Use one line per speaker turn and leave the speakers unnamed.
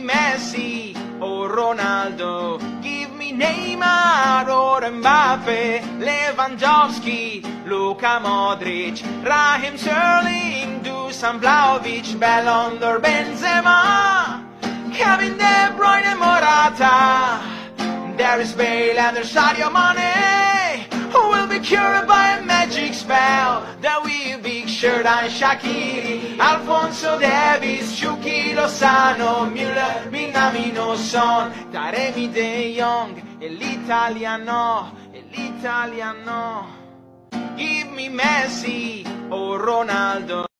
Messi or Ronaldo. Give me Neymar or Mbappe, Lewandowski, Luka Modric, Raheem Sterling, Dusan Vlahovic, Ballon d'Or Benzema, Kevin De Bruyne, Morata. There is Bale and there's Sadio Mane, who will be cured by a magic spell. There will be Xherdan Shaqiri, Alphonso Davies, Chucky Lozano, Müller, Minamino Son, Taremi De Jong, e l'italiano. Give me Messi or Ronaldo.